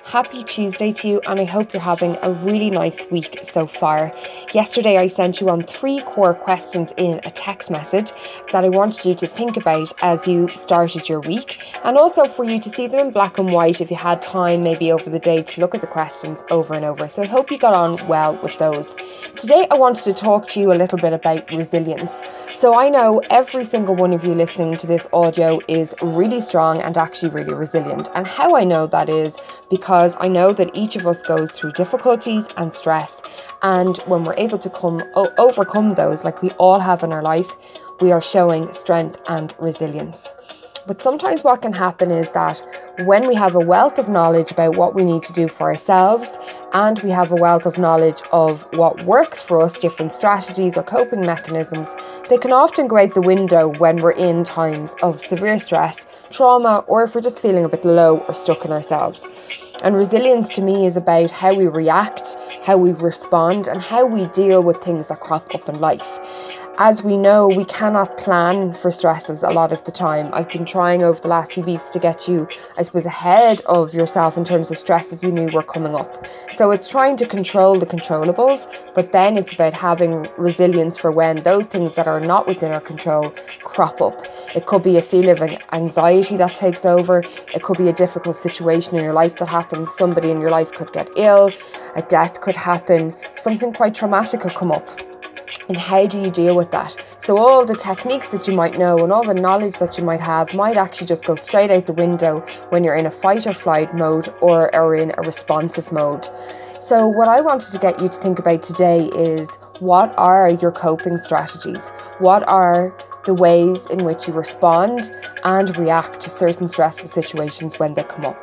Happy Tuesday to you, and I hope you're having a really nice week so far. Yesterday I sent you on 3 core questions in a text message that I wanted you to think about as you started your week, and also for you to see them in black and white if you had time maybe over the day to look at the questions over and over. So I hope you got on well with those. Today I wanted to talk to you a little bit about resilience. So I know every single one of you listening to this audio is really strong and actually really resilient. And how I know that is because I know that each of us goes through difficulties and stress. And when we're able to overcome those, like we all have in our life, we are showing strength and resilience. But sometimes what can happen is that when we have a wealth of knowledge about what we need to do for ourselves, and we have a wealth of knowledge of what works for us, different strategies or coping mechanisms, they can often go out the window when we're in times of severe stress, trauma, or if we're just feeling a bit low or stuck in ourselves. And resilience to me is about how we react, how we respond, and how we deal with things that crop up in life. As we know, we cannot plan for stresses a lot of the time. I've been trying over the last few weeks to get you, I suppose, ahead of yourself in terms of stresses you knew were coming up. So it's trying to control the controllables, but then it's about having resilience for when those things that are not within our control crop up. It could be a feeling of anxiety that takes over. It could be a difficult situation in your life that happens. Somebody in your life could get ill. A death could happen. Something quite traumatic could come up. And how do you deal with that? So all the techniques that you might know and all the knowledge that you might have might actually just go straight out the window when you're in a fight or flight mode or in a responsive mode. So what I wanted to get you to think about today is, what are your coping strategies? What are the ways in which you respond and react to certain stressful situations when they come up?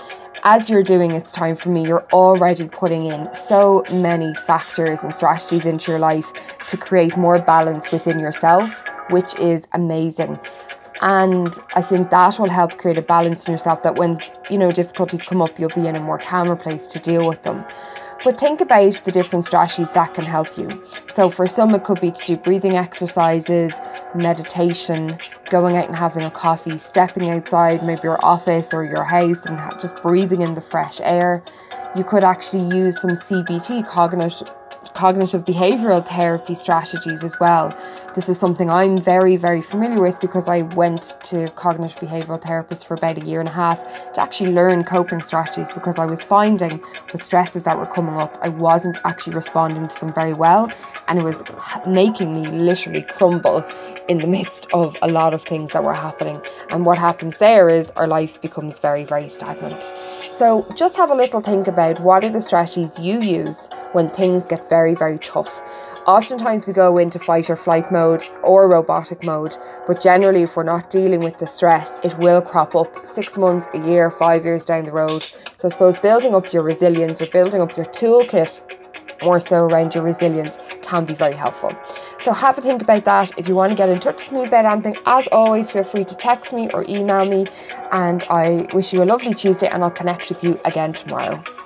As you're doing It's Time For Me, you're already putting in so many factors and strategies into your life to create more balance within yourself, which is amazing. And I think that will help create a balance in yourself that when, difficulties come up, you'll be in a more calmer place to deal with them. But think about the different strategies that can help you. So for some, it could be to do breathing exercises, meditation, going out and having a coffee, stepping outside maybe your office or your house and just breathing in the fresh air. You could actually use some CBT, cognitive behavioural therapy strategies as well. This is something I'm very, very familiar with because I went to cognitive behavioural therapists for about 1.5 years to actually learn coping strategies, because I was finding with stresses that were coming up, I wasn't actually responding to them very well, and it was making me literally crumble in the midst of a lot of things that were happening. And what happens there is our life becomes very, very stagnant. So just have a little think about, what are the strategies you use when things get very, very tough. Oftentimes we go into fight or flight mode or robotic mode, but generally if we're not dealing with the stress, it will crop up 6 months, a year, 5 years down the road. So I suppose building up your resilience or building up your toolkit more so around your resilience can be very helpful. So have a think about that. If you want to get in touch with me about anything, as always, feel free to text me or email me, and I wish you a lovely Tuesday, and I'll connect with you again tomorrow.